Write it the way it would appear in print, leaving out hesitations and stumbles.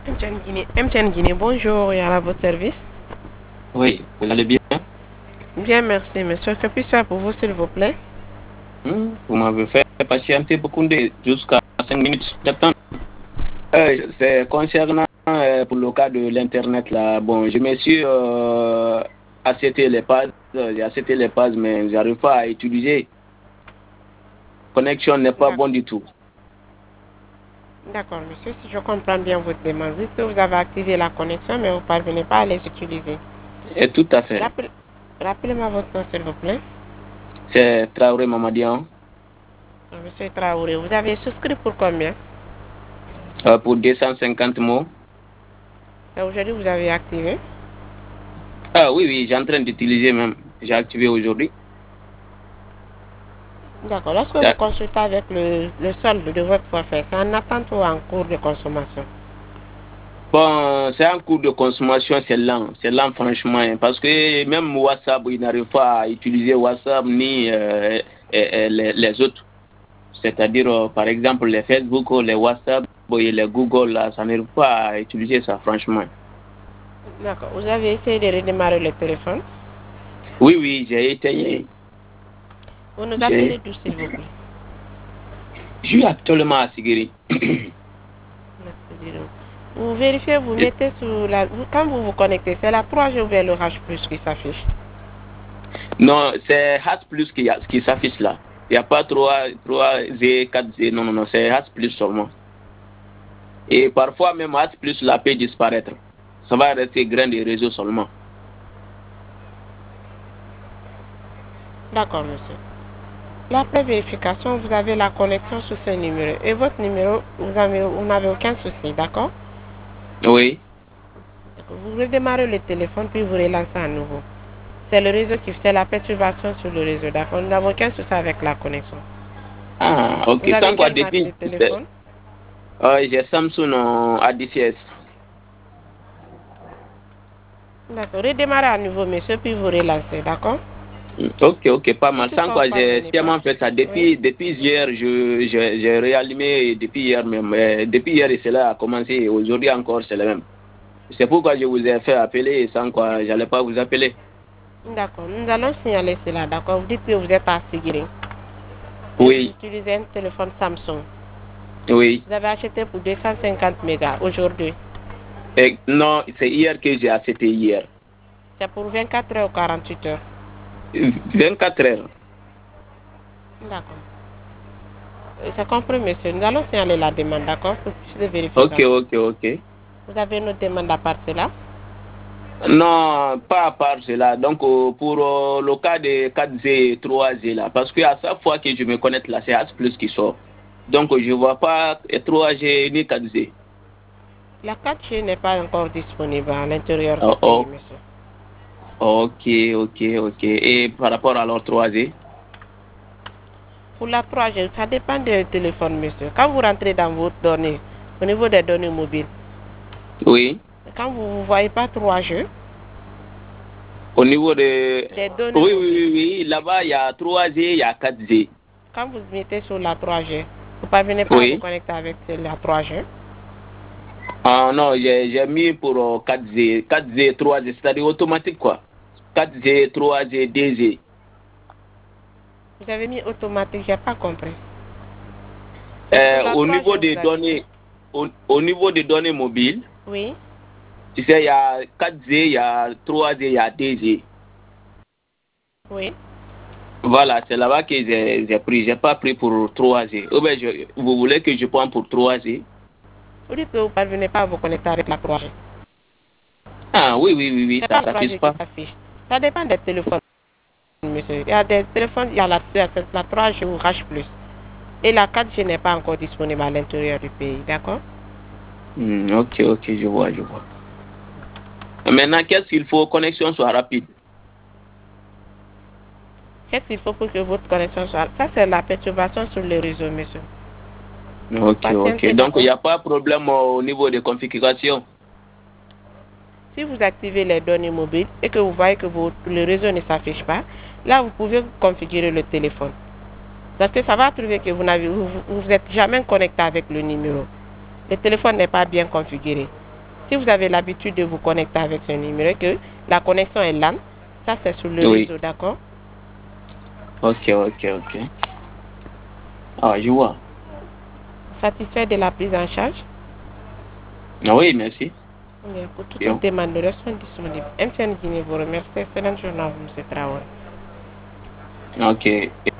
MTN Guinée, bonjour, et à votre service. Oui, vous allez bien? Bien, merci, monsieur. Que puis-je faire pour vous, s'il vous plaît? Vous m'avez fait patienter beaucoup jusqu'à 5 minutes d'attente. C'est concernant pour le cas de l'Internet là. Bon, je me suis acheté les pages, j'ai acheté les pages, mais j'arrive pas à utiliser. Connexion n'est pas D'ac- bon du tout. D'accord, monsieur, si je comprends bien votre demande, vous dites que vous avez activé la connexion, mais vous ne parvenez pas à les utiliser. Et tout à fait. Rappel- Rappelez-moi votre nom, s'il vous plaît. C'est Traoré Mamadian Monsieur Traoré, vous avez souscrit pour combien? pour 250 mots. Et aujourd'hui, vous avez activé. Ah oui, oui, j'ai en train d'utiliser même. J'ai activé aujourd'hui. D'accord, lorsque vous Ah, consultez avec le solde de votre forfait, c'est en attente ou en cours de consommation? bon, c'est un cours de consommation, c'est lent franchement, hein, parce que même WhatsApp, il n'arrive pas à utiliser WhatsApp ni les autres. C'est-à-dire, par exemple, les Facebook, les WhatsApp et les Google, là, ça n'arrive pas à utiliser ça, franchement. D'accord, vous avez essayé de redémarrer le téléphone. Oui, oui, j'ai été, Vous nous appelez j'ai, d'où, s'il vous plaît? je suis actuellement à Sigiri. Merci, vous vérifiez, vous mettez sur la... Quand vous vous connectez, c'est la 3G ou bien le H+, qui s'affiche. Non, c'est Has Plus qui s'affiche là. Il n'y a pas 3Z, 4Z, non, non, non, c'est Has Plus seulement. Et parfois même Has Plus là peut disparaître. Ça va rester grain des réseaux seulement. D'accord, monsieur. Après vérification, vous avez la connexion sur ce numéro. Et votre numéro, vous n'avez aucun souci, d'accord? Oui. Vous redémarrez le téléphone, puis vous relancez à nouveau. C'est le réseau qui fait la perturbation sur le réseau, d'accord? Nous n'avons aucun souci avec la connexion. Ah, ok. Vous avez Sans quoi, quelle marque de depuis, téléphone? j'ai Samsung en A16. D'accord. Redémarrez à nouveau, monsieur, puis vous relancez, d'accord? Ok, ok, pas Si mal. Sans toutefois vous quoi, ne j'ai parvenez pas, sciemment fait ça. oui. Depuis hier, j'ai réallumé, et depuis hier même. Depuis hier, et cela a commencé. Et aujourd'hui encore, c'est le même. C'est pourquoi je vous ai fait appeler, et sans quoi, je n'allais pas vous appeler. D'accord. Nous allons signaler cela, d'accord? Vous dites que vous êtes à Sigiri et vous Oui, utilisez un téléphone Samsung. oui. Vous avez acheté pour 250 mégas aujourd'hui. Et non, c'est hier que j'ai acheté hier. C'est pour 24 heures ou 48 heures. 24 heures. D'accord. C'est compris, monsieur. Nous allons signaler la demande, d'accord? Pour plus de Ok, vérification. ok, ok. Vous avez une autre demande à part cela? Non, pas à part cela. Donc, pour le cas de 4Z et 3Z, là, parce qu'à chaque fois que je me connecte là, c'est As Plus qui sort. Donc, je ne vois pas 3G ni 4Z. La 4G n'est pas encore disponible à l'intérieur du Oh, pays, oh, monsieur. ok, ok, ok. Et par rapport à leur 3Z? Pour la 3G, ça dépend des téléphones, monsieur. Quand vous rentrez dans vos données, au niveau des données mobiles, Oui. quand vous ne voyez pas 3G, Au niveau de... des données Oui, oui, mobiles, oui, oui. Là-bas, il y a 3Z, il y a 4Z. quand vous mettez sur la 3G, vous ne parvenez pas à vous Oui. connecter avec la 3G. Ah non, j'ai mis pour 4Z, 4Z, 3Z, c'est-à-dire automatique quoi. 4Z, 3Z, 2Z. Vous avez mis automatique, j'ai pas compris. C'est sur la Au 3G niveau vous des avez mis. données, au niveau des données mobiles, Oui, tu sais, il y a 4Z, il y a 3Z, il y a 2Z. oui. Voilà, c'est là-bas que j'ai pris. J'ai pas pris pour 3Z. Ou bien, vous voulez que je prenne pour 3Z? Vous dites que vous ne parvenez pas à vous connecter avec la 3G. Ah oui, oui, oui, oui, C'est ça pas la s'affiche 3G qui pas. s'affiche. Ça dépend des téléphones, monsieur. Il y a des téléphones, il y a la 3G ou H+. Et la 4G n'est pas encore disponible à l'intérieur du pays, d'accord? Ok, ok, je vois, je vois. Maintenant, qu'est-ce qu'il faut? Connexion soit rapide. Qu'est-ce qu'il faut pour que votre connexion soit... Ça, c'est la perturbation sur le réseau, monsieur. Ok, ok. Patientez, Donc, il d'accord? n'y a pas de problème au niveau des configurations. Si vous activez les données mobiles et que vous voyez que le réseau ne s'affiche pas, là, vous pouvez configurer le téléphone. Parce que ça va trouver que vous n'êtes jamais connecté avec le numéro. Le téléphone n'est pas bien configuré. Si vous avez l'habitude de vous connecter avec ce numéro et que la connexion est LAN, ça c'est sur le réseau, d'accord? Ok. Ah, je vois. Satisfait de la prise en charge? Ah oui, merci. Bien, pour toute Bien. autre demande, le reste sont disponibles. MTN Guinée vous remercie. Excellente journée à vous, M. Traoré. Ok.